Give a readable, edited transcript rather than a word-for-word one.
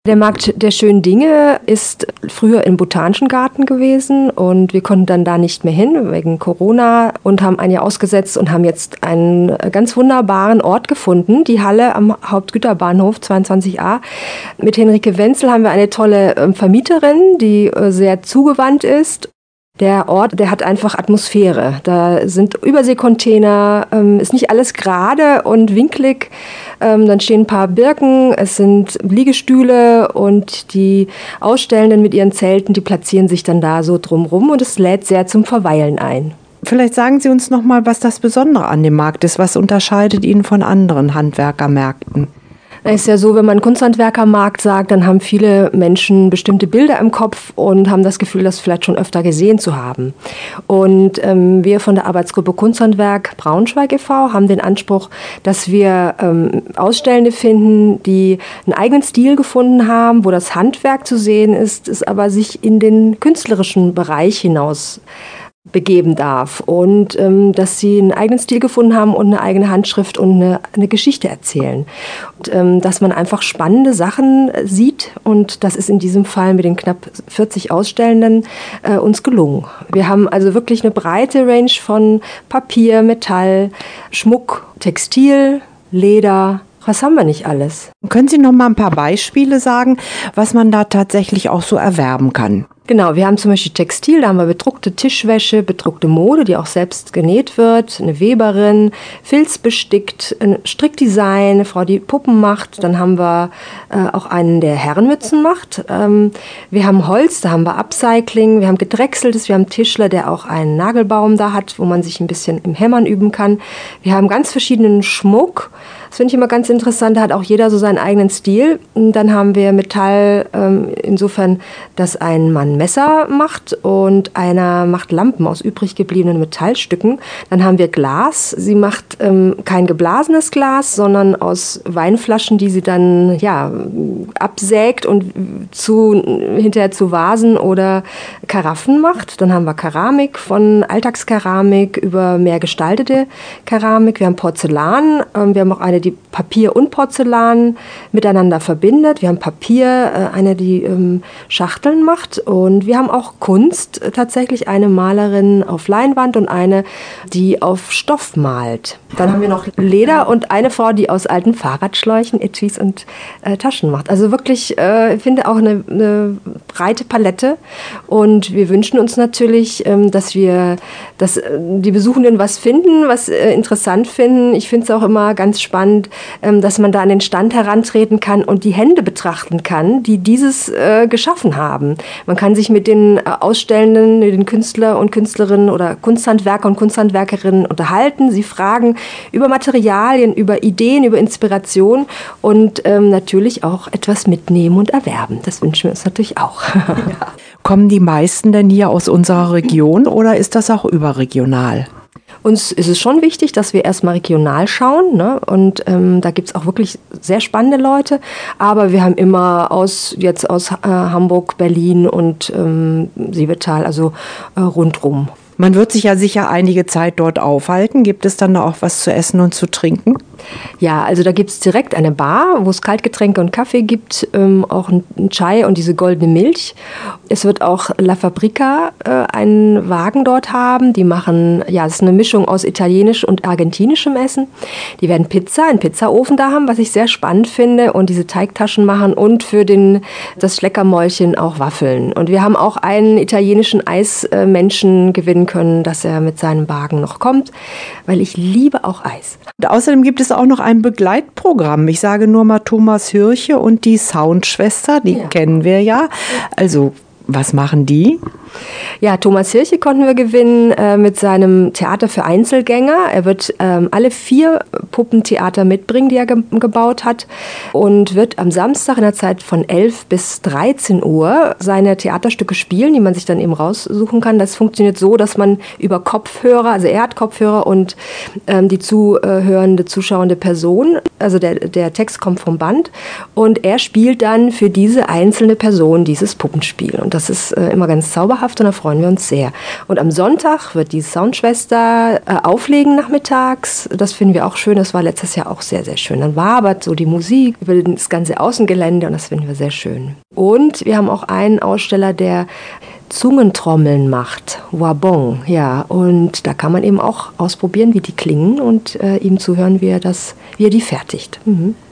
Der Markt der schönen Dinge ist früher im Botanischen Garten gewesen und wir konnten dann da nicht mehr hin wegen Corona und haben ein Jahr ausgesetzt und haben jetzt einen ganz wunderbaren Ort gefunden, die Halle am Hauptgüterbahnhof 22a. Mit Henrike Wenzel haben wir eine tolle Vermieterin, die sehr zugewandt ist. Der Ort, der hat einfach Atmosphäre. Da sind Überseekontainer, ist nicht alles gerade und winklig. Dann stehen ein paar Birken, es sind Liegestühle und die Ausstellenden mit ihren Zelten, die platzieren sich dann da so drumrum und es lädt sehr zum Verweilen ein. Vielleicht sagen Sie uns noch mal, was das Besondere an dem Markt ist. Was unterscheidet ihn von anderen Handwerkermärkten? Es ist ja so, wenn man Kunsthandwerkermarkt sagt, dann haben viele Menschen bestimmte Bilder im Kopf und haben das Gefühl, das vielleicht schon öfter gesehen zu haben. Und wir von der Arbeitsgruppe Kunsthandwerk Braunschweig e.V. haben den Anspruch, dass wir Ausstellende finden, die einen eigenen Stil gefunden haben, wo das Handwerk zu sehen ist, es aber sich in den künstlerischen Bereich hinaus begeben darf und dass sie einen eigenen Stil gefunden haben und eine eigene Handschrift und eine Geschichte erzählen. Und dass man einfach spannende Sachen sieht und das ist in diesem Fall mit den knapp 40 Ausstellenden uns gelungen. Wir haben also wirklich eine breite Range von Papier, Metall, Schmuck, Textil, Leder. Was haben wir nicht alles? Können Sie noch mal ein paar Beispiele sagen, was man da tatsächlich auch so erwerben kann? Genau, wir haben zum Beispiel Textil, da haben wir bedruckte Tischwäsche, bedruckte Mode, die auch selbst genäht wird, eine Weberin, Filz bestickt, ein Strickdesign, eine Frau, die Puppen macht. Dann haben wir auch einen, der Herrenmützen macht. Wir haben Holz, da haben wir Upcycling, wir haben Gedrechseltes, wir haben einen Tischler, der auch einen Nagelbaum da hat, wo man sich ein bisschen im Hämmern üben kann. Wir haben ganz verschiedenen Schmuck. Das finde ich immer ganz interessant, da hat auch jeder so seinen eigenen Stil. Und dann haben wir Metall, insofern, dass ein Mann Messer macht und einer macht Lampen aus übrig gebliebenen Metallstücken. Dann haben wir Glas. Sie macht kein geblasenes Glas, sondern aus Weinflaschen, die sie dann absägt und hinterher zu Vasen oder Karaffen macht. Dann haben wir Keramik, von Alltagskeramik über mehr gestaltete Keramik. Wir haben Porzellan. Wir haben auch eine, die Papier und Porzellan miteinander verbindet. Wir haben Papier, eine, die Schachteln macht. Und wir haben auch Kunst, tatsächlich eine Malerin auf Leinwand und eine, die auf Stoff malt. Dann haben wir noch Leder und eine Frau, die aus alten Fahrradschläuchen Etuis und Taschen macht. Also wirklich, ich finde auch eine breite Palette. Und wir wünschen uns natürlich, dass die Besuchenden was finden, was interessant finden. Ich finde es auch immer ganz spannend, dass man da an den Stand herantreten kann und die Hände betrachten kann, die dieses geschaffen haben. Man kann sich mit den Ausstellenden, den Künstler und Künstlerinnen oder Kunsthandwerker und Kunsthandwerkerinnen unterhalten, sie fragen über Materialien, über Ideen, über Inspiration und natürlich auch etwas mitnehmen und erwerben. Das wünschen wir uns natürlich auch. Ja. Kommen die meisten denn hier aus unserer Region oder ist das auch überregional? Uns ist es schon wichtig, dass wir erstmal regional schauen, ne? Und da gibt's auch wirklich sehr spannende Leute, aber wir haben immer aus Hamburg, Berlin und Siebetal, also rundrum. Man wird sich ja sicher einige Zeit dort aufhalten. Gibt es dann auch was zu essen und zu trinken? Ja, also da gibt es direkt eine Bar, wo es Kaltgetränke und Kaffee gibt, auch ein Chai und diese goldene Milch. Es wird auch La Fabrica einen Wagen dort haben. Die machen, es ist eine Mischung aus italienisch und argentinischem Essen. Die werden einen Pizzaofen da haben, was ich sehr spannend finde, und diese Teigtaschen machen und für das Schleckermäulchen auch Waffeln. Und wir haben auch einen italienischen Eismenschen gewinnen können, dass er mit seinem Wagen noch kommt, weil ich liebe auch Eis. Und außerdem gibt es auch noch ein Begleitprogramm. Ich sage nur mal Thomas Hirche und die Soundschwester, die kennen wir ja. Also, was machen die? Ja, Thomas Hirche konnten wir gewinnen mit seinem Theater für Einzelgänger. Er wird alle 4 Puppentheater mitbringen, die er gebaut hat, und wird am Samstag in der Zeit von 11 bis 13 Uhr seine Theaterstücke spielen, die man sich dann eben raussuchen kann. Das funktioniert so, dass man über Kopfhörer, also er hat Kopfhörer und die zuhörende, zuschauende Person, also der Text kommt vom Band und er spielt dann für diese einzelne Person dieses Puppenspiel. Und das ist immer ganz zauberhaft und da freuen wir uns sehr. Und am Sonntag wird die Soundschwester auflegen nachmittags. Das finden wir auch schön. Das war letztes Jahr auch sehr, sehr schön. Dann wabert so die Musik über das ganze Außengelände und das finden wir sehr schön. Und wir haben auch einen Aussteller, der Zungentrommeln macht, Wabong, ja, und da kann man eben auch ausprobieren, wie die klingen und ihm zuhören, wie er die fertigt. Mhm.